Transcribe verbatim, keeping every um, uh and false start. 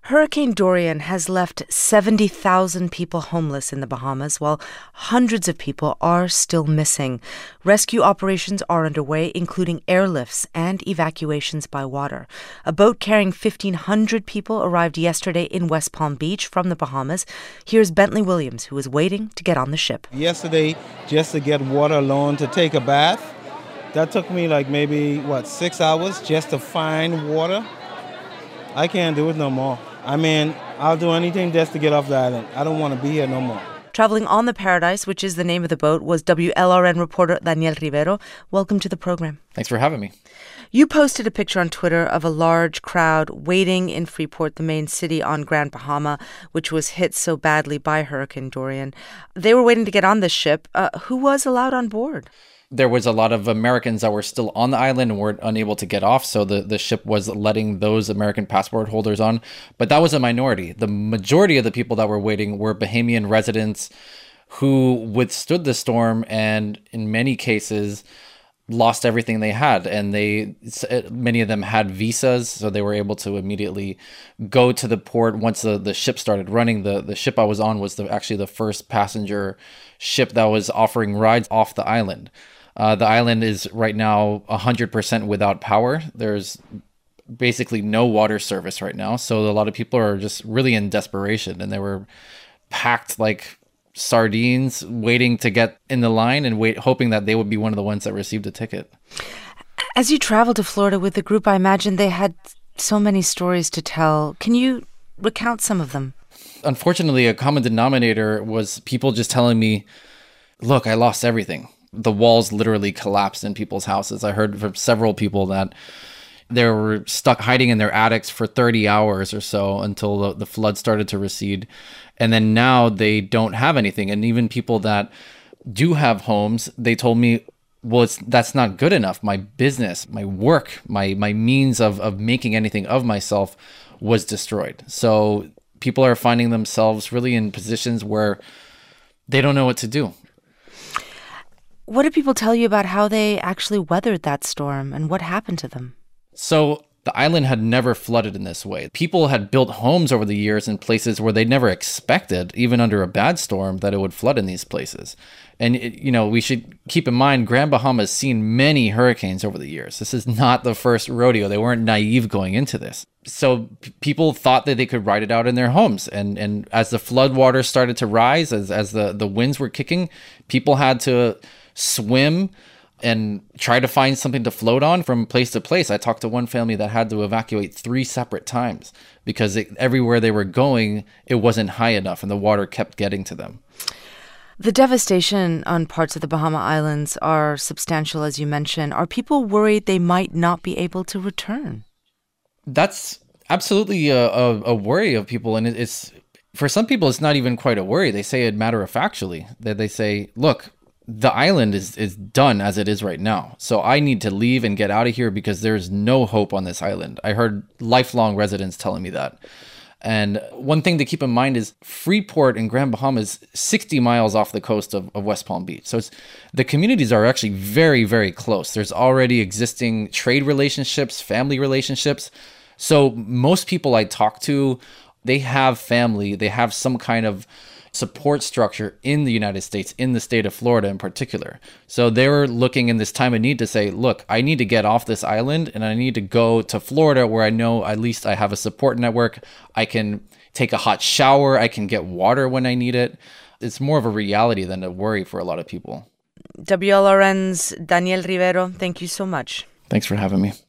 Hurricane Dorian has left seventy thousand people homeless in the Bahamas, while hundreds of people are still missing. Rescue operations are underway, including airlifts and evacuations by water. A boat carrying fifteen hundred people arrived yesterday in West Palm Beach from the Bahamas. Here's Bentley Williams, who is waiting to get on the ship. Yesterday, just to get water alone to take a bath, that took me like maybe, what, six hours just to find water. I can't do it no more. I mean, I'll do anything just to get off the island. I don't want to be here no more. Traveling on the Paradise, which is the name of the boat, was W L R N reporter Daniel Rivero. Welcome to the program. Thanks for having me. You posted a picture on Twitter of a large crowd waiting in Freeport, the main city on Grand Bahama, which was hit so badly by Hurricane Dorian. They were waiting to get on this ship. Uh, who was allowed on board? There was a lot of Americans that were still on the island and were unable to get off, so the, the ship was letting those American passport holders on. But that was a minority. The majority of the people that were waiting were Bahamian residents who withstood the storm and, in many cases, lost everything they had. And they many of them had visas, so they were able to immediately go to the port once the, the ship started running. The, the ship I was on was the, actually the first passenger ship that was offering rides off the island. Uh, the island is right now one hundred percent without power. There's basically no water service right now. So a lot of people are just really in desperation, and they were packed like sardines waiting to get in the line and wait, hoping that they would be one of the ones that received a ticket. As you traveled to Florida with the group, I imagine they had so many stories to tell. Can you recount some of them? Unfortunately, a common denominator was people just telling me, look, I lost everything. The walls literally collapsed in people's houses. I heard from several people that they were stuck hiding in their attics for thirty hours or so until the, the flood started to recede. And then now they don't have anything. And even people that do have homes, they told me, well, it's, that's not good enough. My business, my work, my my means of, of making anything of myself was destroyed. So people are finding themselves really in positions where they don't know what to do. What did people tell you about how they actually weathered that storm and what happened to them? So the island had never flooded in this way. People had built homes over the years in places where they never expected, even under a bad storm, that it would flood in these places. And, it, you know, we should keep in mind, Grand Bahama has seen many hurricanes over the years. This is not the first rodeo. They weren't naive going into this. So p- people thought that they could ride it out in their homes. And and as the floodwater started to rise, as, as the, the winds were kicking, people had to swim and try to find something to float on from place to place. I talked to one family that had to evacuate three separate times because it, everywhere they were going, it wasn't high enough and the water kept getting to them. The devastation on parts of the Bahama Islands are substantial, as you mentioned. Are people worried they might not be able to return? That's absolutely a, a, a worry of people. And it's, for some people, it's not even quite a worry. They say it matter-of-factually, that they say, look, the island is, is done as it is right now. So I need to leave and get out of here because there's no hope on this island. I heard lifelong residents telling me that. And one thing to keep in mind is Freeport in Grand Bahama is sixty miles off the coast of, of West Palm Beach. So it's, the communities are actually very, very close. There's already existing trade relationships, family relationships. So most people I talk to, they have family, they have some kind of support structure in the United States, in the state of Florida in particular. So they were looking in this time of need to say, look, I need to get off this island and I need to go to Florida where I know at least I have a support network. I can take a hot shower. I can get water when I need it. It's more of a reality than a worry for a lot of people. W L R N's Daniel Rivero, thank you so much. Thanks for having me.